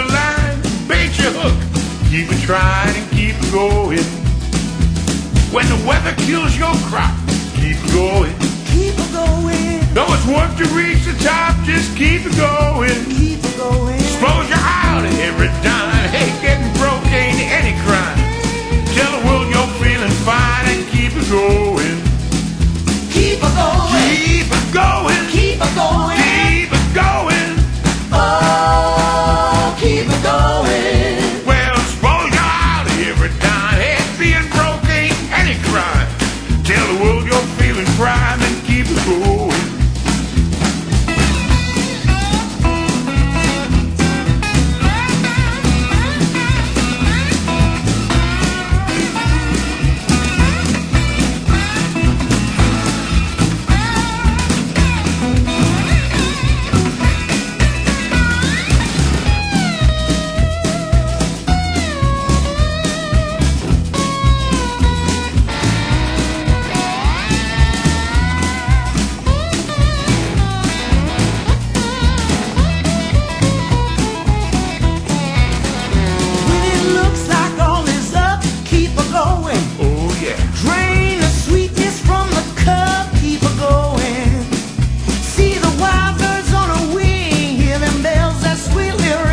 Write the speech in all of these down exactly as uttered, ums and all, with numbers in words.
your line, bait your hook, keep it trying and keep it going. When the weather kills your crop, keep it going. Keep it going. Though it's work to reach the top, just keep it going. Keep it going. Expose your eye to every dime. Hey, getting broke ain't any crime. Tell the world you're feeling fine and keep it going. Keep it going. Keep it going. Keep it going. Keep it going. Oh, keep it going. Well, expose your eye to every dime. Hey, being broke ain't any crime. Tell the world you're feeling prime and keep it going.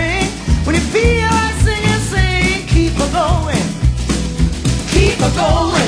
Keep it going.